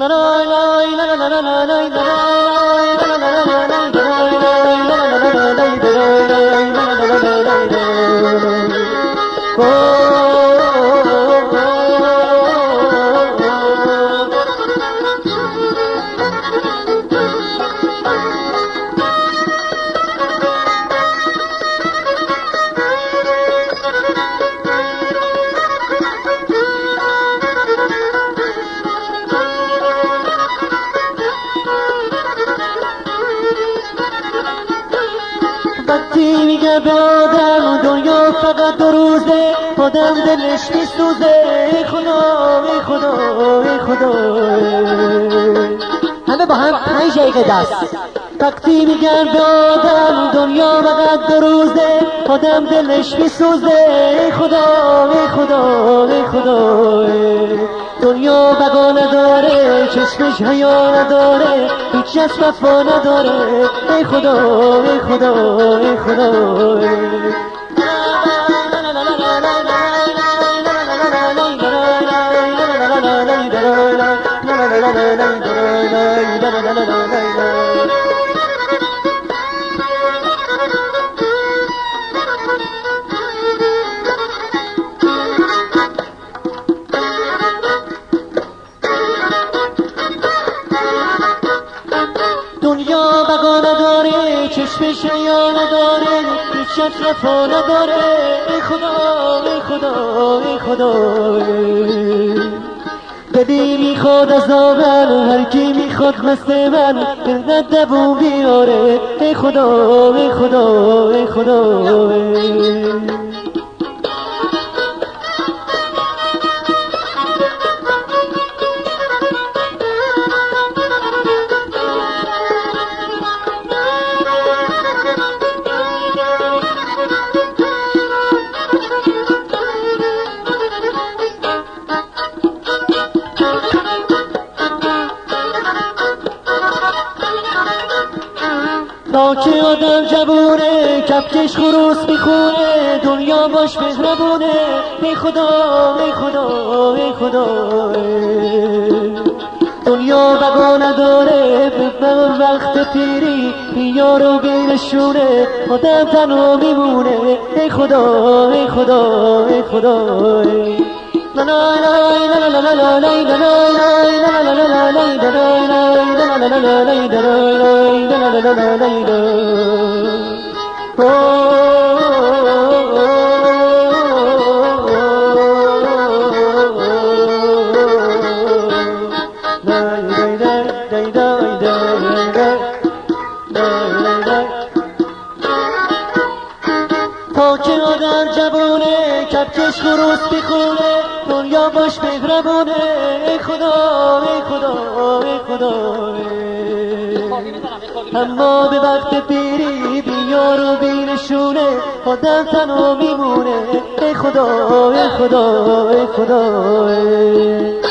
وقتی میگه به آدم دنیا فقط 2 روزه، آدم دلش میسوزه. ای خدا ای خدا ای خدا، همه با هم 5 دقیقه دست. وقتی میگن به آدم دنیا فقط 2 روزه، آدم دلش میسوزه. ای خدا ای خدا ای خدا، دنیا بقا نداره، چشمش حیا نداره، هیچ کس وفا نداره. ای خدا ای خدا ای خدا. دنیا بقا نداره، چشمش حیا نداره، هیچ کس وفا نداره. ای خدا ای خدا ای خدا، دلی میخواد از آمن، هر کی میخواد مثل من دلت دووم بیاره. ای خدا ای خدا ای خدا. تا که آدم جوونه، کفکش خروس میخونه، دنیا باش مهربونه. ای خدا ای خدا ای خدا، دنیا بقا نداره، به وقت پیری بیار و بینشونه، آدم تنها میمونه. ای خدا ای خدا ای خدا. تا که آدم جوونه، کفکش خروس میخونه، دنیا باش مهربونه. ای خدا ای خدا ای خدا، اما به وقت پیری بیار و بینشونه، آدم تنها میمونه. ای خدا ای خدا ای خدا.